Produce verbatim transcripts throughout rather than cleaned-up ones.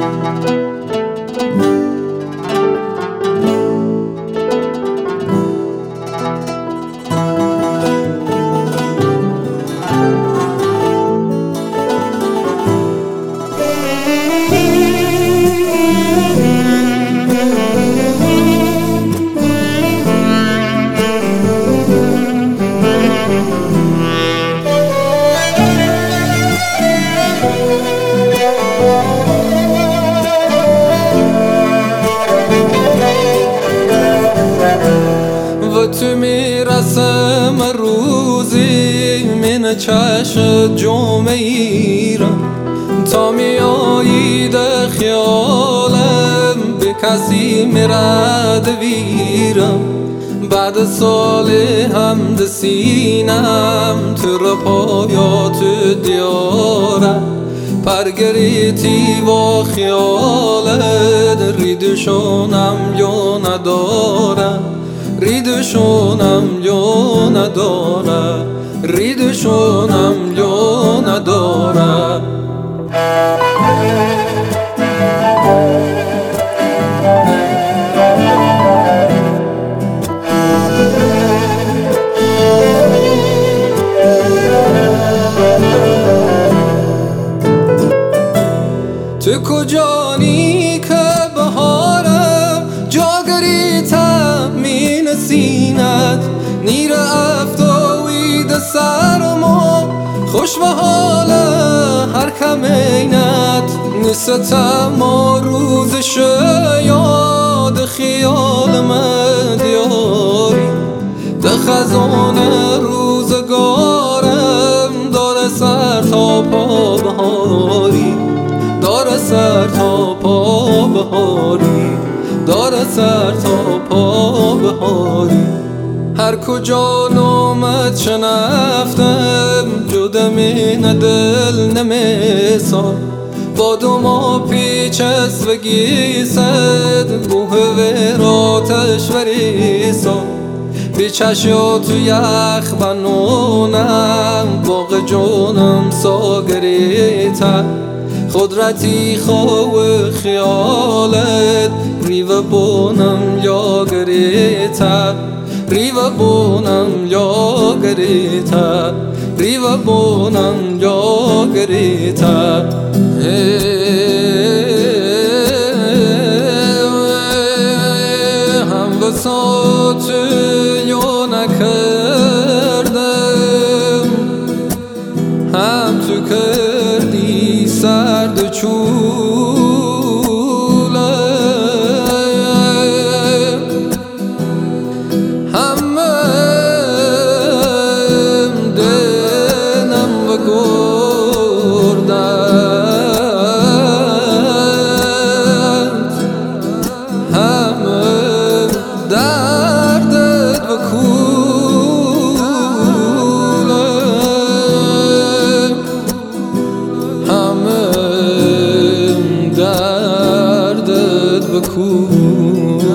و تو میرسم روزی من چشم جمعه ایران، تا میایی ده خیالم به کسی میرد ویرم. بعد سال هم سینم تو را پایات دیارم، پرگریتی و خیالت ریدشونم یا ندارم، ریدشونم یا ندارم، ریدشونم یا ندارم. تو کجانی که بهارم جاگریتم مین سینت، نیر افتاوید سرما خوش به حال هر کمینت. نیستم و روزش یاد خیال من دیاری، ده خزان روزگارم داره سر تا پا بهاری، داره سر تا پا بهاری، داره سر تا پا بهاری. هر کجا نامت شنفتم جدم این دل نمیسان، با دو ما پیچ است و گیسد بوه وراتش وریسان. بیچشا تو یخ و نونم باغ جونم ساگریتم، خودرتی خواه خیالت ریو بونم یا گریتا، ریو بونم یا گریتا، ریو بونم یا گریتا. هم بسات یا نکردم، هم تو کردی سرد چوله. همم دنم و گردند، همم دردت و کوله. همم دردت و کوله.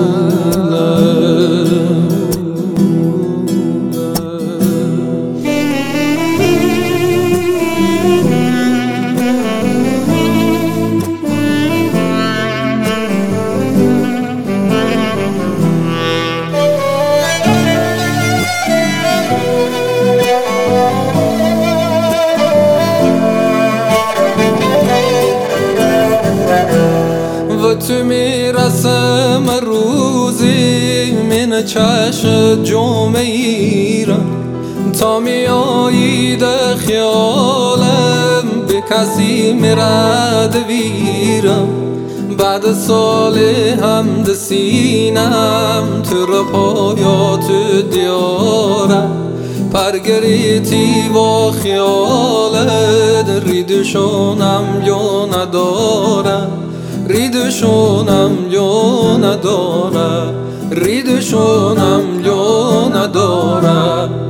و تو میرسم روزی من چشم جمعه ایران، تا میایی ده خیالم به کسی میرد ویرم. بعد سال هم سینم تو را پایات دیارم، پرگریتی و خیالت ریدشونم یا ندارم، ریدشونم یا ندارم، ریدشونم یا ندارم.